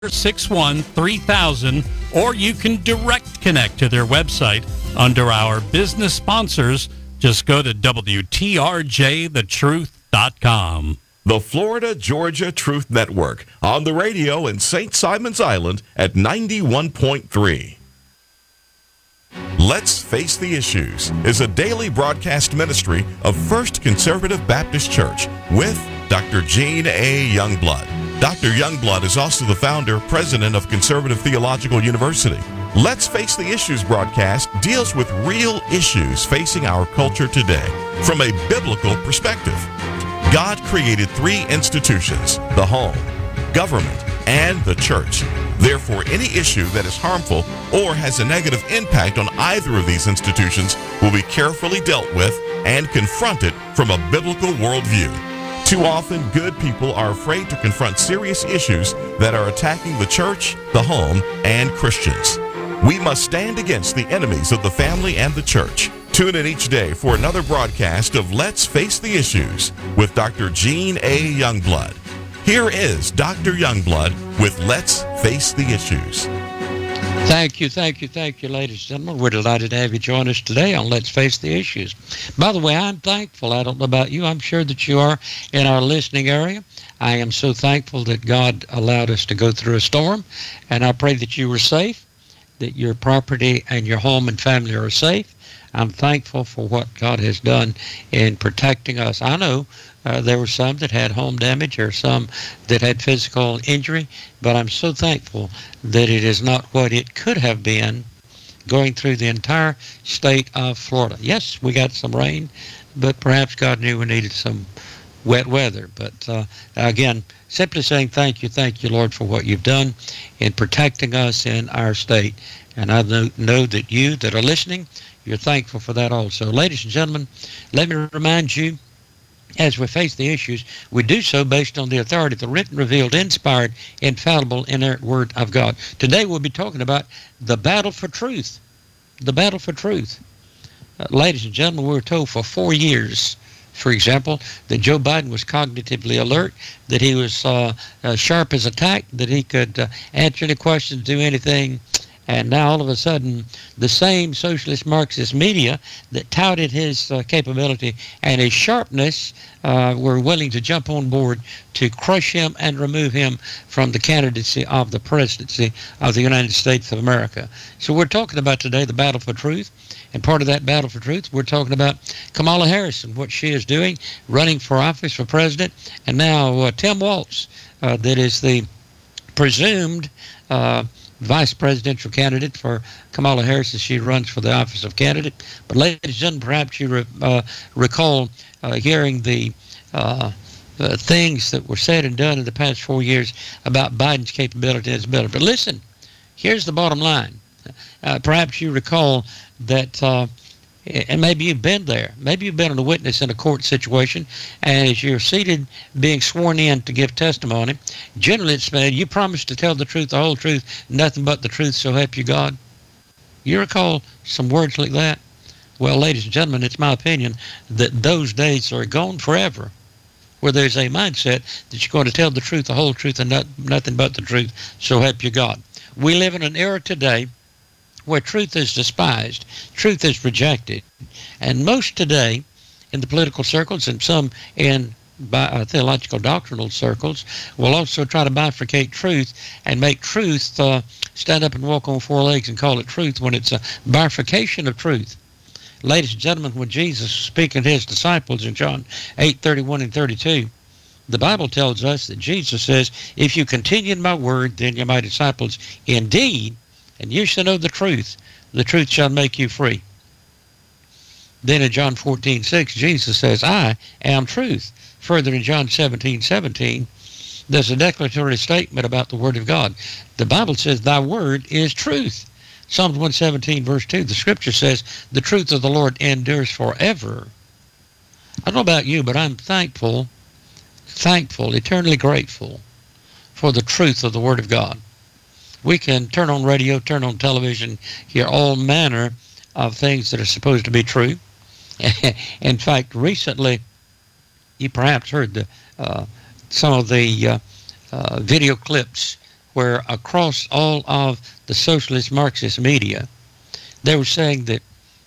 661-3000, or you can direct connect to their website under our business sponsors. Just go to WTRJTheTruth.com. The Florida Georgia Truth Network, on the radio in St. Simon's Island at 91.3. Let's Face the Issues is a daily broadcast ministry of First Conservative Baptist Church with Dr. Gene A. Youngblood. Dr. Youngblood is also the founder, president of Conservative Theological University. Let's Face the Issues broadcast deals with real issues facing our culture today from a biblical perspective. God created three institutions: the home, government, and the church. Therefore, any issue that is harmful or has a negative impact on either of these institutions will be carefully dealt with and confronted from a biblical worldview. Too often, good people are afraid to confront serious issues that are attacking the church, the home, and Christians. We must stand against the enemies of the family and the church. Tune in each day for another broadcast of Let's Face the Issues with Dr. Gene A. Youngblood. Here is Dr. Youngblood with Let's Face the Issues. Thank you, ladies and gentlemen. We're delighted to have you join us today on Let's Face the Issues. By the way, I'm thankful. I don't know about you. I'm sure that you are in our listening area. I am so thankful that God allowed us to go through a storm, and I pray that you were safe, that your property and your home and family are safe. I'm thankful for what God has done in protecting us. I know there were some that had home damage or some that had physical injury, but I'm so thankful that it is not what it could have been going through the entire state of Florida. Yes, we got some rain, but perhaps God knew we needed some wet weather. But again, simply saying thank you, Lord, for what you've done in protecting us in our state. And I know that you that are listening, you're thankful for that also. Ladies and gentlemen, let me remind you, as we face the issues, we do so based on the authority of the written, revealed, inspired, infallible, inerrant Word of God. Today we'll be talking about the battle for truth. The battle for truth. Ladies and gentlemen, we were told for 4 years, for example, that Joe Biden was cognitively alert, that he was sharp as a tack, that he could answer any questions, do anything. And now all of a sudden, the same socialist Marxist media that touted his capability and his sharpness were willing to jump on board to crush him and remove him from the candidacy of the presidency of the United States of America. So we're talking about today the battle for truth. And part of that battle for truth, we're talking about Kamala Harris and what she is doing, running for office for president. And now Tim Walz, that is the presumed vice presidential candidate for Kamala Harris as she runs for the office of candidate. But ladies and gentlemen, perhaps you recall hearing the things that were said and done in the past 4 years about Biden's capability and his ability. But listen, here's the bottom line. Perhaps you recall that, and maybe you've been there. Maybe you've been a witness in a court situation, and as you're seated being sworn in to give testimony, generally it's said, you promise to tell the truth, the whole truth, nothing but the truth, so help you God. You recall some words like that? Well, ladies and gentlemen, it's my opinion that those days are gone forever, where there's a mindset that you're going to tell the truth, the whole truth, and nothing but the truth, so help you God. We live in an era today where truth is despised, truth is rejected. And most today, in the political circles and some in theological doctrinal circles, will also try to bifurcate truth and make truth stand up and walk on four legs and call it truth when it's a bifurcation of truth. Ladies and gentlemen, when Jesus was speaking to his disciples in John 8:31 and 32, the Bible tells us that Jesus says, if you continue in my word, then you're my disciples indeed, and you shall know the truth shall make you free. Then in John 14:6, Jesus says, I am truth. Further in John 17:17, there's a declaratory statement about the Word of God. The Bible says, thy word is truth. Psalms 117, verse 2, the Scripture says, the truth of the Lord endures forever. I don't know about you, but I'm thankful, eternally grateful for the truth of the Word of God. We can turn on radio, turn on television, hear all manner of things that are supposed to be true. In fact, recently, you perhaps heard some of the video clips where across all of the socialist Marxist media, they were saying that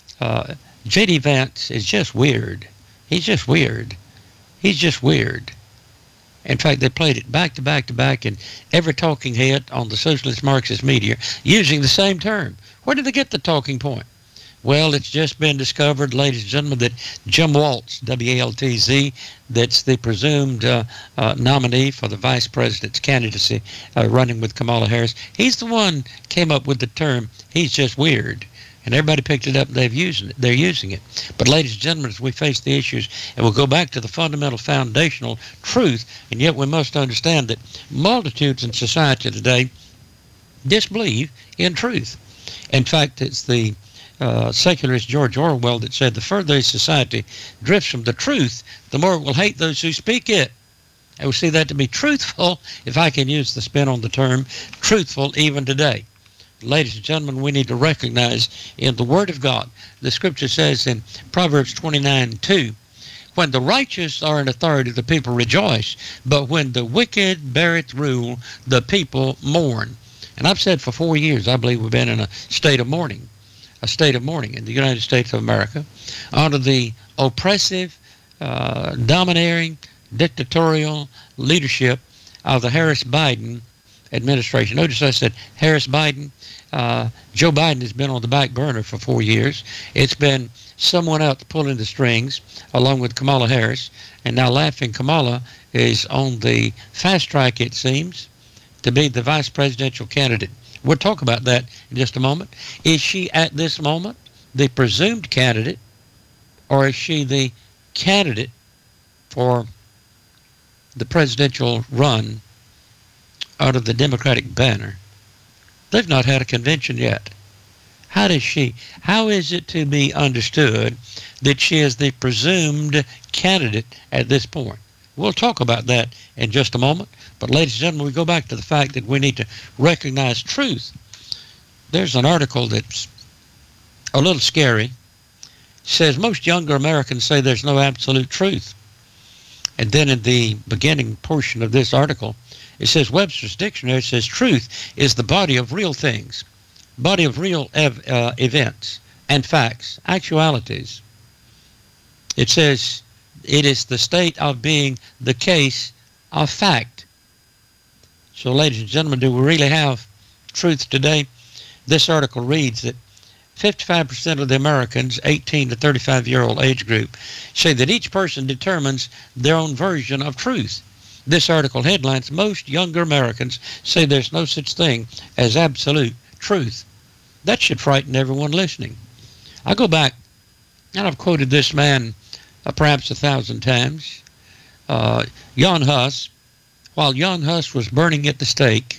J.D. Vance is just weird. He's just weird. He's just weird. In fact, they played it back to back to back in every talking head on the socialist Marxist media using the same term. Where did they get the talking point? Well, it's just been discovered, ladies and gentlemen, that Jim Waltz, W-A-L-T-Z, that's the presumed nominee for the vice president's candidacy running with Kamala Harris, he's the one came up with the term, he's just weird. And everybody picked it up and they're using it. But ladies and gentlemen, as we face the issues, and we'll go back to the fundamental foundational truth, and yet we must understand that multitudes in society today disbelieve in truth. In fact, it's the secularist George Orwell that said, the further a society drifts from the truth, the more it will hate those who speak it. I will see that to be truthful, if I can use the spin on the term, truthful even today. Ladies and gentlemen, we need to recognize in the Word of God, the Scripture says in Proverbs 29:2, when the righteous are in authority, the people rejoice, but when the wicked beareth rule, the people mourn. And I've said for 4 years, I believe we've been in a state of mourning in the United States of America under the oppressive, domineering, dictatorial leadership of the Harris-Biden administration. Notice I said Harris-Biden. Joe Biden has been on the back burner for 4 years. It's been someone else pulling the strings along with Kamala Harris, and now Laughing Kamala is on the fast track, it seems, to be the vice presidential candidate. We'll talk about that in just a moment. Is she at this moment the presumed candidate, or is she the candidate for the presidential run out of the Democratic banner? They've not had a convention yet. How is it to be understood that she is the presumed candidate at this point? We'll talk about that in just a moment. But ladies and gentlemen, we go back to the fact that we need to recognize truth. There's an article that's a little scary. It says most younger Americans say there's no absolute truth. And then in the beginning portion of this article, it says Webster's Dictionary says truth is the body of real things, body of real events and facts, actualities. It says it is the state of being the case of fact. So, ladies and gentlemen, do we really have truth today? This article reads that 55% of the Americans, 18 to 35-year-old age group, say that each person determines their own version of truth. This article headlines, most younger Americans say there's no such thing as absolute truth. That should frighten everyone listening. I go back, and I've quoted this man perhaps 1,000 times, Jan Hus. While Jan Hus was burning at the stake,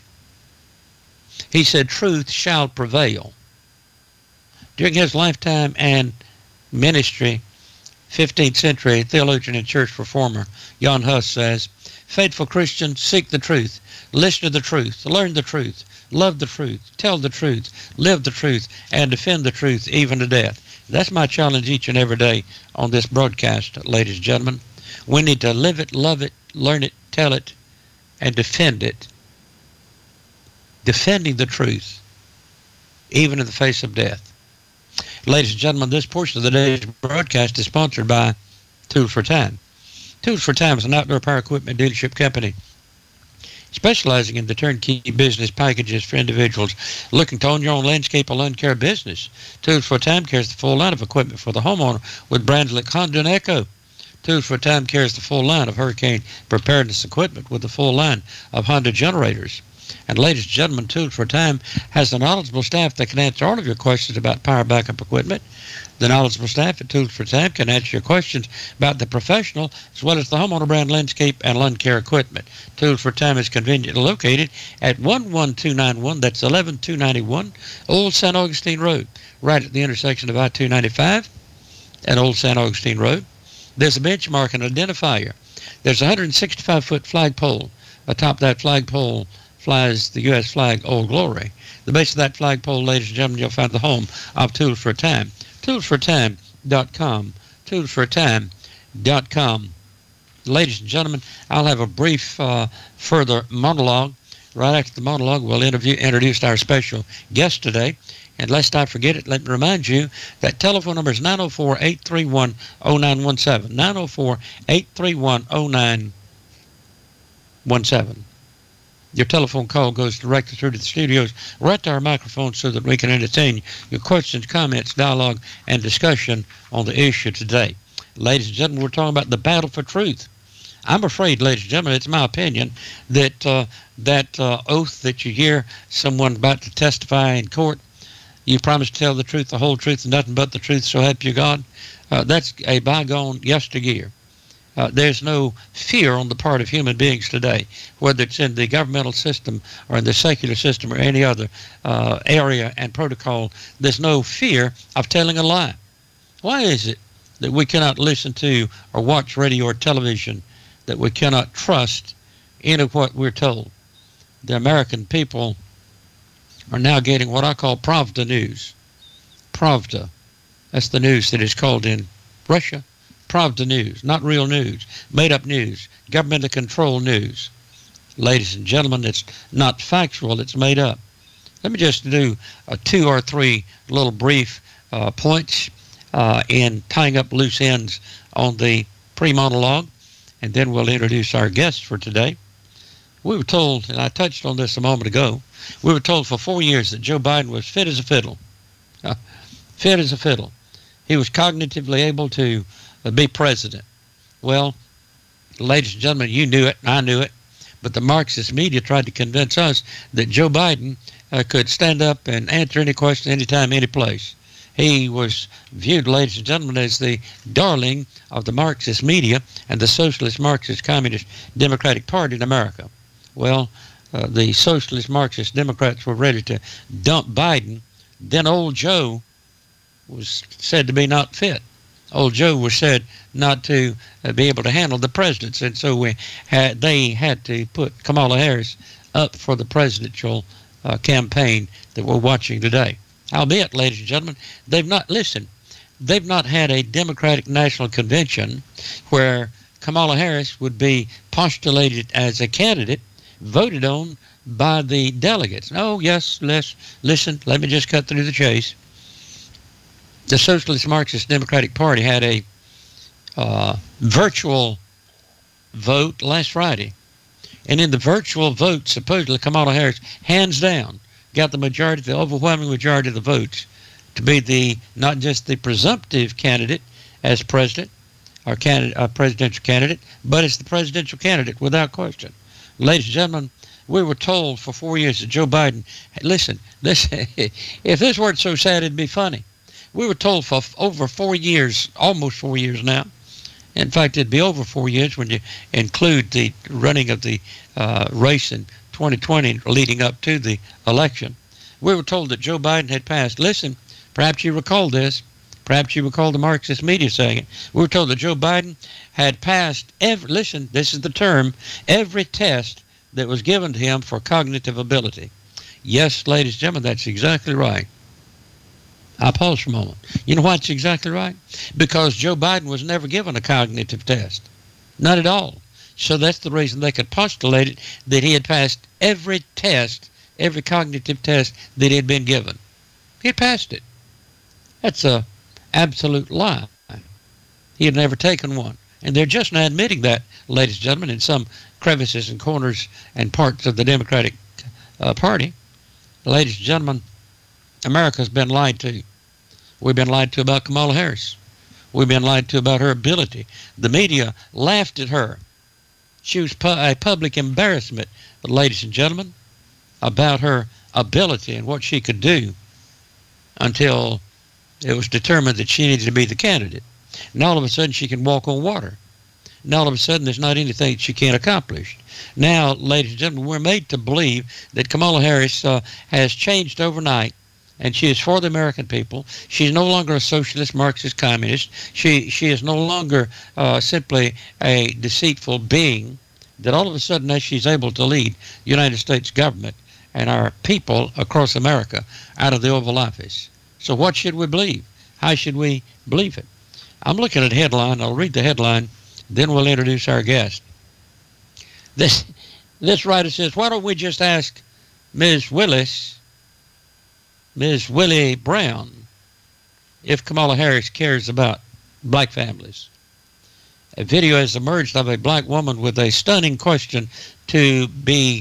he said, truth shall prevail. During his lifetime and ministry, 15th century theologian and church reformer Jan Hus says, faithful Christians, seek the truth, listen to the truth, learn the truth, love the truth, tell the truth, live the truth, and defend the truth even to death. That's my challenge each and every day on this broadcast, ladies and gentlemen. We need to live it, love it, learn it, tell it, and defend it. Defending the truth, even in the face of death. Ladies and gentlemen, this portion of the day's broadcast is sponsored by Tools for Time. Tools for Time is an outdoor power equipment dealership company specializing in the turnkey business packages for individuals looking to own your own landscape or lawn care business. Tools for Time carries the full line of equipment for the homeowner with brands like Honda and Echo. Tools for Time carries the full line of hurricane preparedness equipment with the full line of Honda generators. And ladies and gentlemen, Tools for Time has a knowledgeable staff that can answer all of your questions about power backup equipment. The knowledgeable staff at Tools for Time can answer your questions about the professional as well as the homeowner brand landscape and lawn care equipment. Tools for Time is conveniently located at 11291, that's 11291 Old San Augustine Road, right at the intersection of I-295 and Old San Augustine Road. There's a benchmark and identifier. There's a 165-foot flagpole. Atop that flagpole flies the U.S. flag, Old Glory. The base of that flagpole, ladies and gentlemen, you'll find the home of Tools for Time. ToolsForTime.com. ToolsForTime.com. Ladies and gentlemen, I'll have a brief further monologue Right after the monologue, we'll introduce our special guest today. And lest I forget it, let me remind you that telephone number is 904-831-0917. 904-831-0917. Your telephone call goes directly through to the studios, right to our microphone, so that we can entertain your questions, comments, dialogue, and discussion on the issue today. Ladies and gentlemen, we're talking about the battle for truth. I'm afraid, ladies and gentlemen, it's my opinion that that oath that you hear someone about to testify in court, you promise to tell the truth, the whole truth, and nothing but the truth, so help you God, that's a bygone yesteryear. There's no fear on the part of human beings today, whether it's in the governmental system or in the secular system or any other area and protocol. There's no fear of telling a lie. Why is it that we cannot listen to or watch radio or television, that we cannot trust any of what we're told? The American people are now getting what I call Pravda news. Pravda. That's the news that is called in Russia. Pravda news, not real news, made-up news, government-controlled news. Ladies and gentlemen, it's not factual, it's made up. Let me just do 2 or 3 little brief points in tying up loose ends on the pre-monologue, and then we'll introduce our guests for today. We were told, and I touched on this a moment ago, we were told for 4 years that Joe Biden was fit as a fiddle. Fit as a fiddle. He was cognitively able to be president. Well, ladies and gentlemen, you knew it, I knew it, but the Marxist media tried to convince us that Joe Biden could stand up and answer any question, anytime, any place. He was viewed, ladies and gentlemen, as the darling of the Marxist media and the Socialist Marxist Communist Democratic Party in America. Well, the Socialist Marxist Democrats were ready to dump Biden. Then old Joe was said to be not fit. Old Joe was said not to be able to handle the presidency, and so they had to put Kamala Harris up for the presidential campaign that we're watching today. Albeit, ladies and gentlemen, they've not had a Democratic National Convention where Kamala Harris would be postulated as a candidate voted on by the delegates. Oh, yes, listen, let me just cut through the chase. The Socialist Marxist Democratic Party had a virtual vote last Friday. And in the virtual vote, supposedly Kamala Harris, hands down, got the majority, the overwhelming majority of the votes to be the not just the presumptive candidate as president or presidential candidate, but as the presidential candidate without question. Ladies and gentlemen, we were told for 4 years that Joe Biden, listen, if this weren't so sad, it'd be funny. We were told for over 4 years, almost 4 years now. In fact, it'd be over 4 years when you include the running of the race in 2020 leading up to the election. We were told that Joe Biden had passed. Listen, perhaps you recall this. Perhaps you recall the Marxist media saying it. We were told that Joe Biden had passed listen, this is the term, every test that was given to him for cognitive ability. Yes, ladies and gentlemen, that's exactly right. I'll pause for a moment. You know why it's exactly right? Because Joe Biden was never given a cognitive test. Not at all. So that's the reason they could postulate it, that he had passed every test, every cognitive test that he had been given. He had passed it. That's a absolute lie. He had never taken one. And they're just now admitting that, ladies and gentlemen, in some crevices and corners and parts of the Democratic Party. Ladies and gentlemen, America's been lied to. We've been lied to about Kamala Harris. We've been lied to about her ability. The media laughed at her. She was a public embarrassment, ladies and gentlemen, about her ability and what she could do until it was determined that she needed to be the candidate. And all of a sudden she can walk on water. And all of a sudden there's not anything she can't accomplish. Now, ladies and gentlemen, we're made to believe that Kamala Harris has changed overnight, and she is for the American people. She's no longer a socialist, Marxist, communist. She is no longer simply a deceitful being, that all of a sudden now she's able to lead the United States government and our people across America out of the Oval Office. So what should we believe? How should we believe it? I'm looking at a headline. I'll read the headline, then we'll introduce our guest. This This writer says, why don't we just ask Ms. Willie Brown, if Kamala Harris cares about black families? A video has emerged of a black woman with a stunning question to be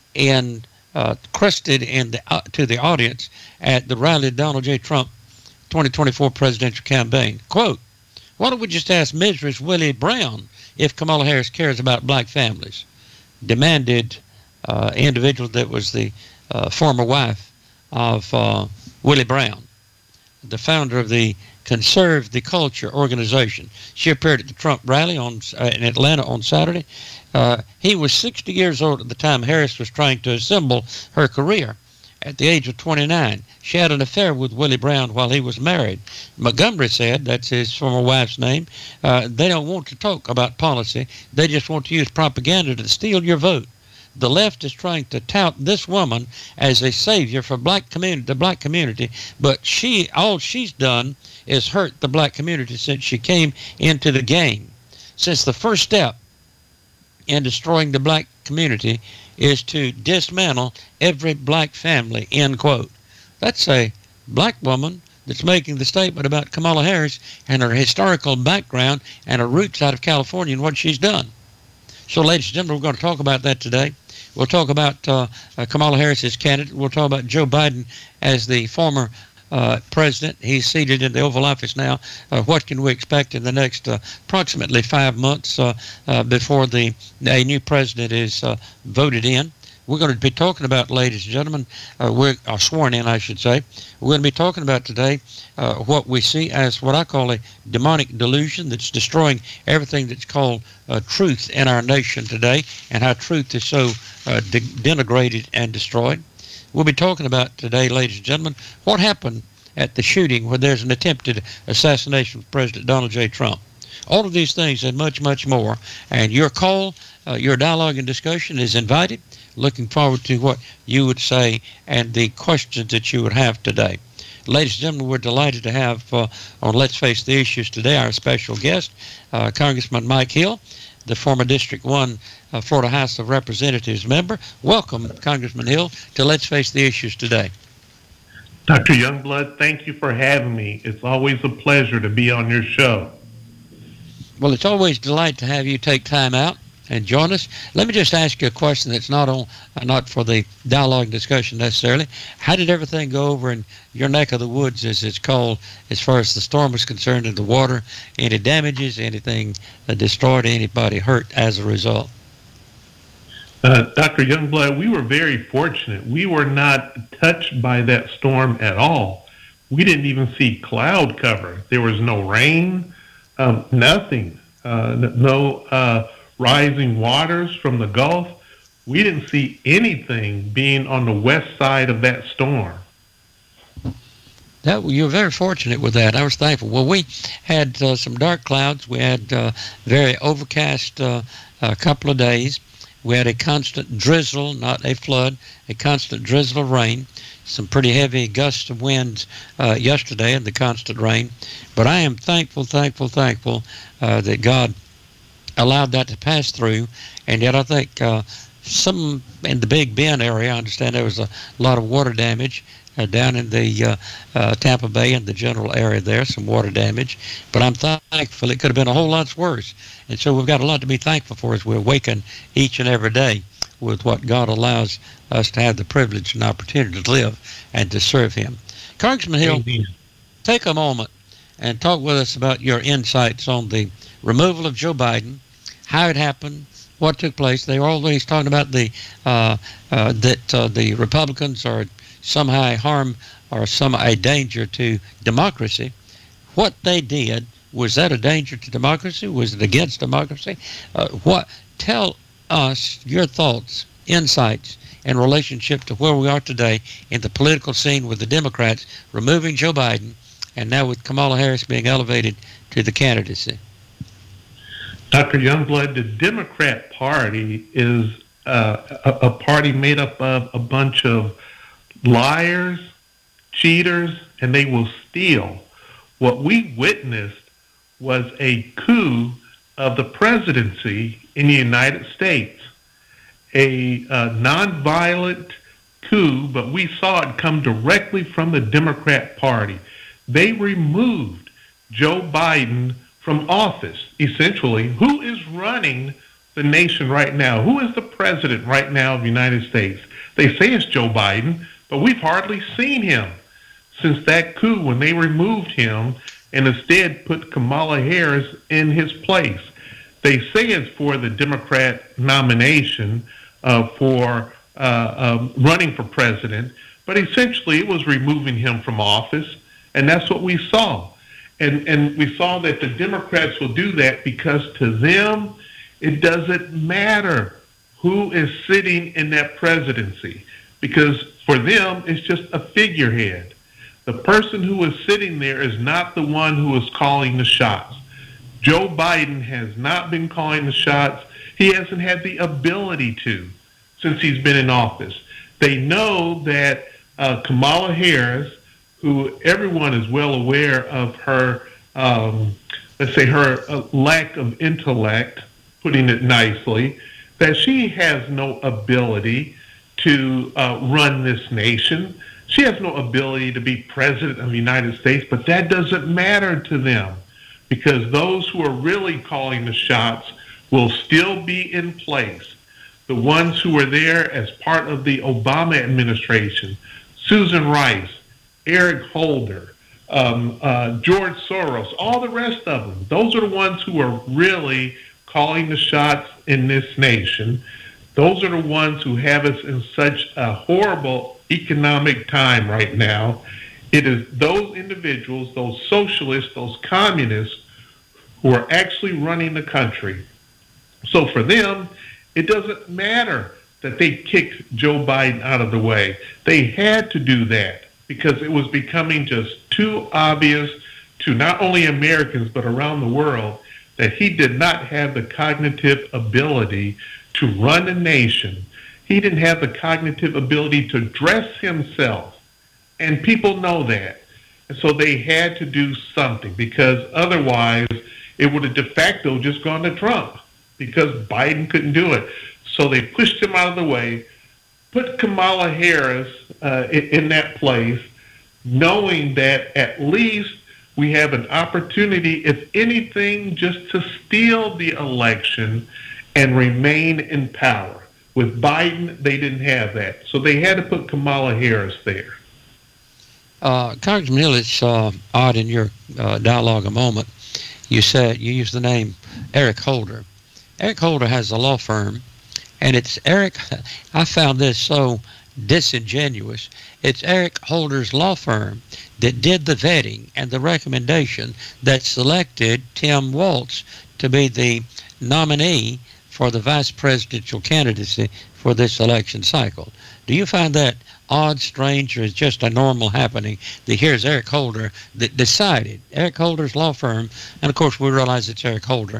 crusted to the audience at the rally of Donald J. Trump 2024 presidential campaign. Quote, why don't we just ask Mrs. Willie Brown if Kamala Harris cares about black families? Demanded individual that was the former wife of Willie Brown, the founder of the Conserve the Culture organization. She appeared at the Trump rally in Atlanta on Saturday. He was 60 years old at the time Harris was trying to assemble her career. At the age of 29, she had an affair with Willie Brown while he was married. Montgomery said, that's his former wife's name, they don't want to talk about policy. They just want to use propaganda to steal your vote. The left is trying to tout this woman as a savior for the black community, but all she's done is hurt the black community since she came into the game. Since the first step in destroying the black community is to dismantle every black family, end quote. That's a black woman that's making the statement about Kamala Harris and her historical background and her roots out of California and what she's done. So, ladies and gentlemen, we're going to talk about that today. We'll talk about Kamala Harris as candidate. We'll talk about Joe Biden as the former president. He's seated in the Oval Office now. What can we expect in the next approximately 5 months before a new president is voted in? We're going to be talking about, ladies and gentlemen, we're sworn in, I should say. We're going to be talking about today what we see as what I call a demonic delusion that's destroying everything that's called truth in our nation today, and how truth is so denigrated and destroyed. We'll be talking about today, ladies and gentlemen, what happened at the shooting where there's an attempted assassination of President Donald J. Trump. All of these things and much, much more. And your call, your dialogue and discussion is invited. Looking forward to what you would say and the questions that you would have today. Ladies and gentlemen, we're delighted to have on Let's Face the Issues today our special guest, Congressman Mike Hill, the former District 1 Florida House of Representatives member. Welcome, Congressman Hill, to Let's Face the Issues today. Dr. Youngblood, thank you for having me. It's always a pleasure to be on your show. Well, it's always a delight to have you take time out and join us. Let me just ask you a question that's not for the dialogue discussion necessarily. How did everything go over in your neck of the woods, as it's called, as far as the storm was concerned, and the water? Any damages, anything destroyed, anybody hurt as a result? Dr. Youngblood, we were very fortunate. We were not touched by that storm at all. We didn't even see cloud cover. There was no rain, nothing, no rising waters from the Gulf. We didn't see anything being on the west side of that storm. You were very fortunate with that. I was thankful. Well, we had some dark clouds. We had very overcast couple of days. We had a constant drizzle, not a flood, a constant drizzle of rain, some pretty heavy gusts of winds yesterday and the constant rain. But I am thankful that God allowed that to pass through. And yet I think some in the Big Bend area, I understand there was a lot of water damage down in the Tampa Bay and the general area there, some water damage. But I'm thankful. It could have been a whole lot worse. And so we've got a lot to be thankful for as we awaken each and every day with what God allows us to have the privilege and opportunity to live and to serve Him. Congressman Hill, take a moment and talk with us about your insights on the removal of Joe Biden, how it happened, what took place. They were always talking about the Republicans are somehow a harm or a danger to democracy. What they did, was that a danger to democracy? Was it against democracy? Tell us your thoughts, insights in relationship to where we are today in the political scene with the Democrats removing Joe Biden and now with Kamala Harris being elevated to the candidacy. Dr. Youngblood, the Democrat Party is a party made up of a bunch of liars, cheaters, and they will steal. What we witnessed was a coup of the presidency in the United States. a nonviolent coup, but we saw it come directly from the Democrat Party. They removed Joe Biden from office, essentially. Who is running the nation right now? Who is the president right now of the United States? They say it's Joe Biden, but we've hardly seen him since that coup when they removed him and instead put Kamala Harris in his place. They say it's for the Democrat nomination for running for president, but essentially it was removing him from office, and that's what we saw. And we saw that the Democrats will do that because to them, it doesn't matter who is sitting in that presidency, because for them, it's just a figurehead. The person who is sitting there is not the one who is calling the shots. Joe Biden has not been calling the shots. He hasn't had the ability to since he's been in office. They know that Kamala Harris, who everyone is well aware of her, let's say her lack of intellect, putting it nicely, that she has no ability to run this nation. She has no ability to be president of the United States, but that doesn't matter to them because those who are really calling the shots will still be in place. The ones who were there as part of the Obama administration, Susan Rice, Eric Holder, George Soros, all the rest of them, those are the ones who are really calling the shots in this nation. Those are the ones who have us in such a horrible economic time right now. It is those individuals, those socialists, those communists who are actually running the country. So for them, it doesn't matter that they kicked Joe Biden out of the way. They had to do that because it was becoming just too obvious to not only Americans but around the world that he did not have the cognitive ability to run a nation. He didn't have the cognitive ability to dress himself. And people know that. And so they had to do something because otherwise it would have de facto just gone to Trump because Biden couldn't do it. So they pushed him out of the way, put Kamala Harris in that place, knowing that at least we have an opportunity, if anything, just to steal the election and remain in power. With Biden, they didn't have that. So they had to put Kamala Harris there. Congressman Hill, it's odd in your dialogue a moment. You used the name Eric Holder. Eric Holder has a law firm, and it's Eric, I found this so disingenuous. It's Eric Holder's law firm that did the vetting and the recommendation that selected Tim Walz to be the nominee for the vice presidential candidacy for this election cycle. Do you find that odd, strange, or is just a normal happening that here's Eric Holder that decided, Eric Holder's law firm, and of course we realize it's Eric Holder,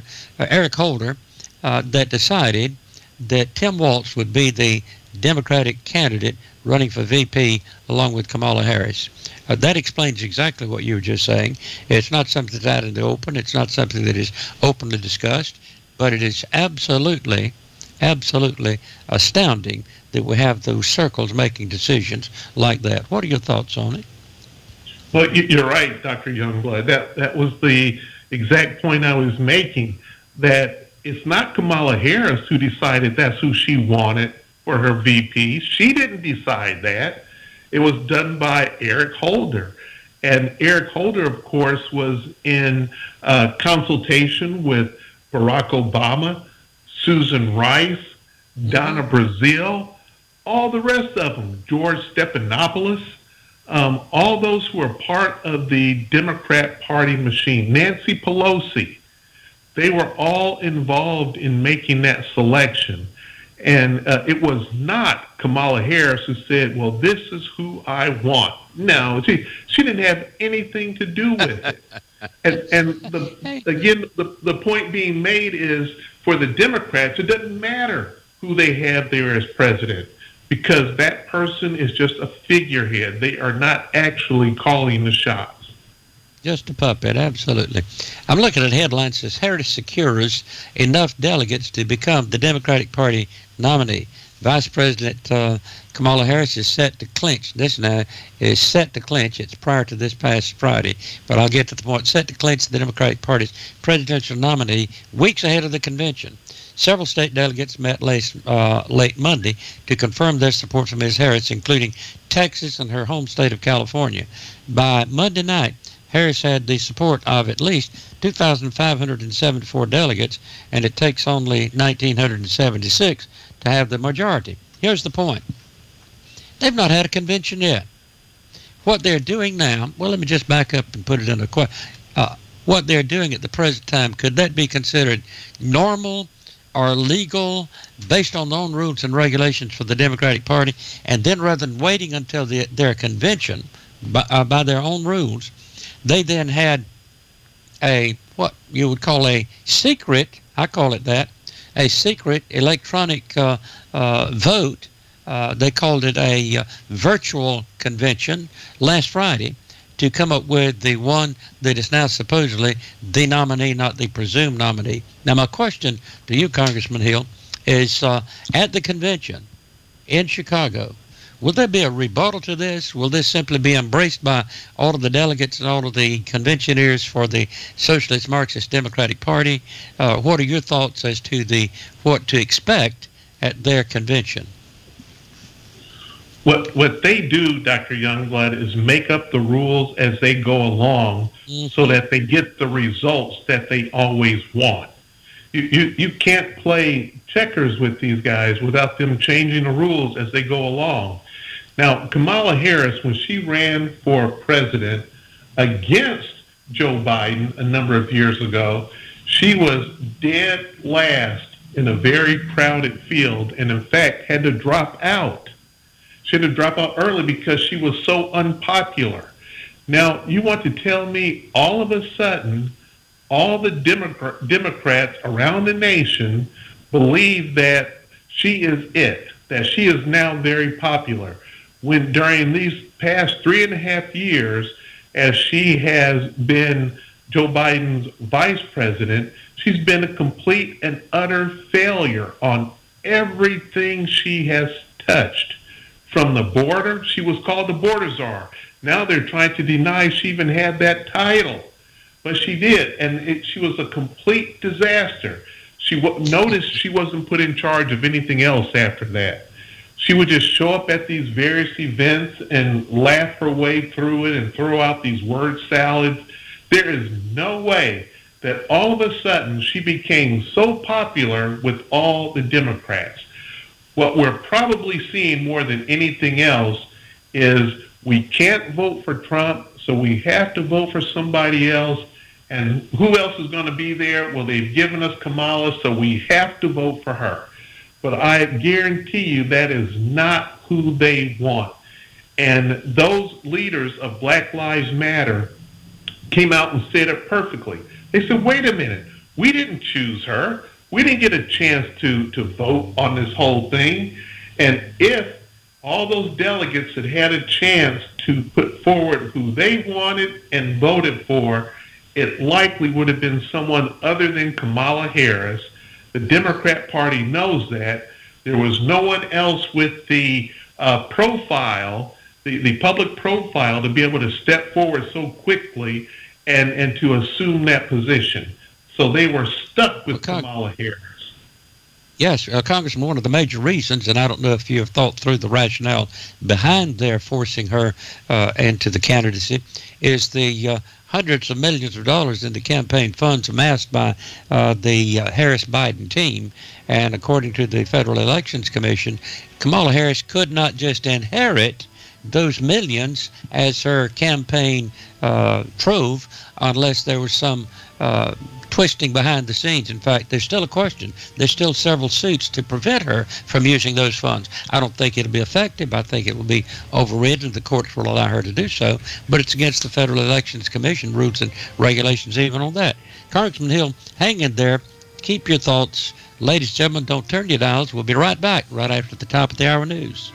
that decided that Tim Walz would be the Democratic candidate running for VP along with Kamala Harris. That explains exactly what you were just saying. It's not something that's out in the open. It's not something that is openly discussed, but it is absolutely astounding that we have those circles making decisions like that. What are your thoughts on it? Well, you're right, Dr. Youngblood. That was the exact point I was making, that it's not Kamala Harris who decided that's who she wanted for her VP. She didn't decide that. It was done by Eric Holder. And Eric Holder, of course, was in consultation with Barack Obama, Susan Rice, Donna Brazile, all the rest of them, George Stephanopoulos, all those who are part of the Democrat Party machine, Nancy Pelosi, they were all involved in making that selection. And it was not Kamala Harris who said, well, this is who I want. No, she didn't have anything to do with it. And the point being made is for the Democrats, it doesn't matter who they have there as president because that person is just a figurehead. They are not actually calling the shots. Just a puppet, absolutely. I'm looking at headlines that says Harris secures enough delegates to become the Democratic Party nominee. Vice President Kamala Harris is set to clinch. This now is set to clinch. It's prior to this past Friday, but I'll get to the point. Set to clinch the Democratic Party's presidential nominee weeks ahead of the convention. Several state delegates met late Monday to confirm their support for Ms. Harris, including Texas and her home state of California. By Monday night, Harris had the support of at least 2,574 delegates, and it takes only 1,976 to have the majority. Here's the point. They've not had a convention yet. What they're doing now, well, let me just back up and put it in a question. What they're doing at the present time, could that be considered normal or legal based on their own rules and regulations for the Democratic Party? And then rather than waiting until their convention by their own rules, they then had a, what you would call a secret, I call it that, a secret electronic vote. They called it a virtual convention last Friday to come up with the one that is now supposedly the nominee, not the presumed nominee. Now, my question to you, Congressman Hill, is at the convention in Chicago, will there be a rebuttal to this? Will this simply be embraced by all of the delegates and all of the conventioneers for the Socialist Marxist Democratic Party? What are your thoughts as to what to expect at their convention? What they do, Dr. Youngblood, is make up the rules as they go along so that they get the results that they always want. You can't play checkers with these guys without them changing the rules as they go along. Now, Kamala Harris, when she ran for president against Joe Biden a number of years ago, she was dead last in a very crowded field and, in fact, had to drop out. She had to drop out early because she was so unpopular. Now, you want to tell me all of a sudden all the Democrats around the nation believe that she is it, that she is now very popular, when during these past 3.5 years, as she has been Joe Biden's vice president, she's been a complete and utter failure on everything she has touched. From the border, she was called the border czar. Now they're trying to deny she even had that title. But she did, and she was a complete disaster. Notice she wasn't put in charge of anything else after that. She would just show up at these various events and laugh her way through it and throw out these word salads. There is no way that all of a sudden she became so popular with all the Democrats. What we're probably seeing more than anything else is we can't vote for Trump, so we have to vote for somebody else. And who else is going to be there? Well, they've given us Kamala, so we have to vote for her. But I guarantee you that is not who they want. And those leaders of Black Lives Matter came out and said it perfectly. They said, wait a minute, we didn't choose her. We didn't get a chance to vote on this whole thing. And if all those delegates had had a chance to put forward who they wanted and voted for, it likely would have been someone other than Kamala Harris. The Democrat Party knows that. There was no one else with the profile, the public profile, to be able to step forward so quickly and to assume that position. So they were stuck with Kamala Harris. Yes, Congressman, one of the major reasons, and I don't know if you have thought through the rationale behind their forcing her into the candidacy, is the hundreds of millions of dollars in the campaign funds amassed by the Harris-Biden team. And according to the Federal Elections Commission, Kamala Harris could not just inherit those millions as her campaign trove unless there was some twisting behind the scenes. In fact, there's still a question. There's still several suits to prevent her from using those funds. I don't think it'll be effective. I think it will be overridden. The courts will allow her to do so, but it's against the Federal Elections Commission rules and regulations even on that. Congressman Hill, hang in there. Keep your thoughts. Ladies and gentlemen, don't turn your dials. We'll be right back right after the top of the hour news.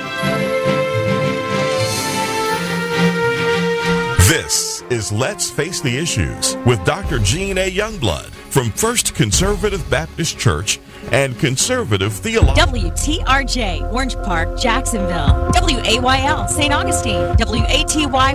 This is Let's Face the Issues with Dr. Gene A. Youngblood from First Conservative Baptist Church and conservative theology. WTRJ, Orange Park, Jacksonville. WAYL, St. Augustine. WATY